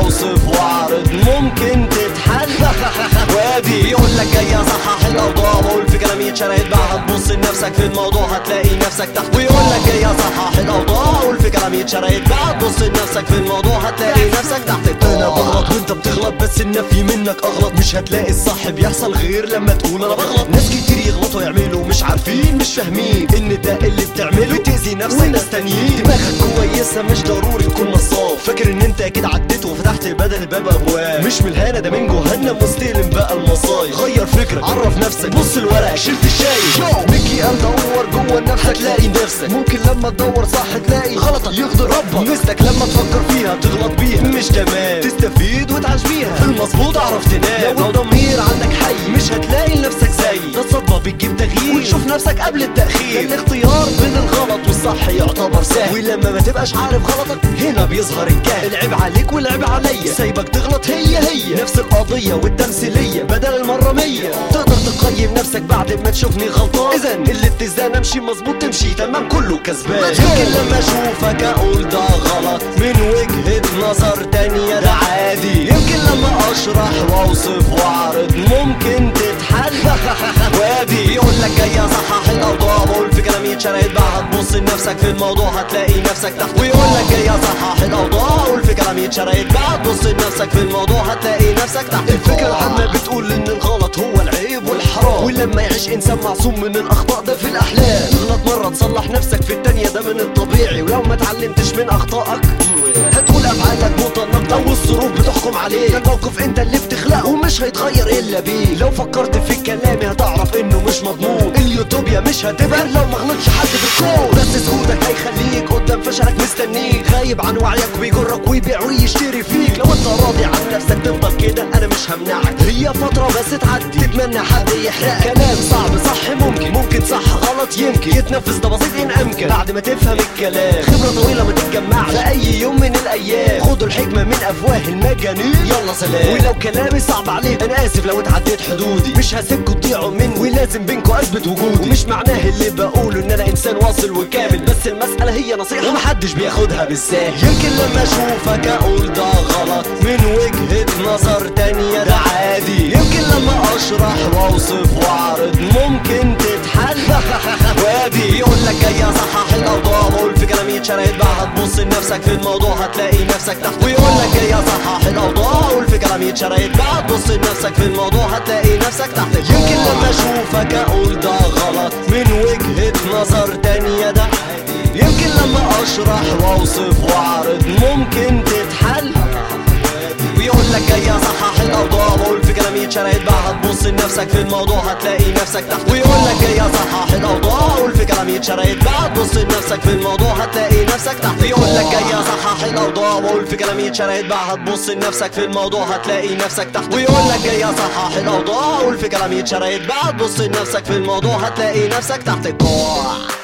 واوصف واعرض ممكن تتحل. وادي بيقول لك جاي اصحح الاوضاع، واقول في كلامي اتشرقت بقى هتبص لنفسك في الموضوع هتلاقي نفسك تحت. ويقول لك جاي اصحح الاوضاع، واقول في كلامي اتشرقت بقى هتبص لنفسك في الموضوع هتلاقي نفسك تحت. انا بغلط وانت بتغلط، بس النفي منك اغلط. مش هتلاقي الصح بيحصل غير لما تقول انا بغلط. ناس كتير يغلطوا يعملوا مش عارفين مش فاهمين ان ده اللي بتعمله بتأذي نفسك وناس تانيين. دماغك كويسه مش ضروري تكون نصاب، فاكر ان انت اكيد عديت وفتحت بدل الباب ابواب. مش من الهنا ده من جهنم مستلم بقى المصايب. غير فكرك عرف نفسك بص الورق شلت الشاي. ميكي قال دور جوه نفسك هتلاقي نفسك. ممكن لما تدور صح تلاقي غلطك يغضب ربك. مستك لما تفكر فيها تغلط بيها مش تمام، تستفيد وتعيش بيها في المظبوط اعرف تنام. لو ضمير عندك حي مش هتلاقي لنفسك زي ده. الصدمه بتجيب تغيير وتشوف نفسك قبل التأخير. الاختيار بين الغلط والصح يعتبر سهل، ولما ما تبقاش عارف غلطك هنا بيظهر الجهل. العيب عليك والعيب عليا، سايبك تغلط هي نفس القضيه والتمثيليه بدل المره 100. تقدر تقيم نفسك بعد ما تشوفني غلطان، اذا الاتزان امشي مظبوط تمشي تمام كله كسبان. يمكن لما اشوفك اقول ده غلط من وجهة نظر تانية ده عادي. يمكن لما اشرح واوصف واعرض ممكن تتحل. وادي بيقول لك جاي اصحح الاوضاع، بقول في كلامي اتشرقت بقى هتبص لنفسك في الموضوع هتلاقي نفسك تحت. ويقول لك جاي اصحح الاوضاع، بقول في كلامي اتشرقت بقى هتبص لنفسك في الموضوع هتلاقي نفسك تحت. الفكرة العامة بتقول ان الغلط هو العيب والحرام، ولما يعيش انسان معصوم من الاخطاء ده في الاحلام. تغلط مرة تصلح نفسك في التانية ده من الطبيعي، ولو ما اتعلمتش من اخطائك هتقول افعالك متناقضة والظروف بتحكم عليك. ده الموقف انت اللي بتخلقه ومش هيتغير الا بيه. لو فكرت في كلامي هتعرف انه مش مضمون. اليوتوبيا مش هتبقى لو مغلطش حد في الكون، بس سكوتك هيخليك قدام فشلك مستنيك. غايب عن وعيك وبيجرك ويبيع ويشتري فيك. لو انت راضي عن نفسك تفضل كده انا مش همنعك، هي فترة بس تعدي تتمنى حد يحرقك. كلام صعب صح ممكن صح غلط يمكن يتنفذ ده بسيط ان امكن بعد ما تفهم الكلام. خبرة طويلة ما تتجمعش في اي يوم من الايام. خدوا الحكمة من افواه المجانين يلا سلام. ولو كلامي صعب عليك انا اسف لو اتعديت حدودي، مش هسيبكوا تضيعوا مني ولازم بينكوا اثبت وجودي. ومش معناه اللي بقوله ان انا انسان واصل وكامل، بس المسألة هي نصيحة ومحدش بياخدها بالساهل. يمكن لما اشوفك اقول ده غلط من وجهة نظر تانية ده عادي. يمكن لما اشرح واوصف واعرض ممكن تتحل. وادي بيقول لك جاي اصحح الاوضاع، بقول في كلامي اتشرقت بقى هتبص لنفسك في الموضوع هتلاقي نفسك تحت. ويقول لك جاي اصحح الاوضاع، بقول في كلامي اتشرقت بقى هتبص لنفسك في الموضوع هتلاقي نفسك تحت. يمكن لما اشوفك اقول ده غلط من وجهة نظر تانية ده عادي. يمكن لما اشرح واوصف واعرض ممكن تتحل. ويقول لك جاي اصحح الاوضاع، بقول في كلامي اتشرقت بقى هتبص لنفسك في الموضوع هتلاقي نفسك تحت. ويقول لك جاي اصحح الاوضاع، بقول في كلامي اتشرقت بقى هتبص لنفسك في الموضوع هتلاقي نفسك تحت. يقول لك جاي اصحح الاوضاع، بقول في كلامي اتشرقت بقى هتبص لنفسك في الموضوع هتلاقي نفسك تحت. ويقول لك جاي اصحح الاوضاع، بقول في كلامي اتشرقت بقى هتبص لنفسك في الموضوع هتلاقي نفسك تحت الكوع.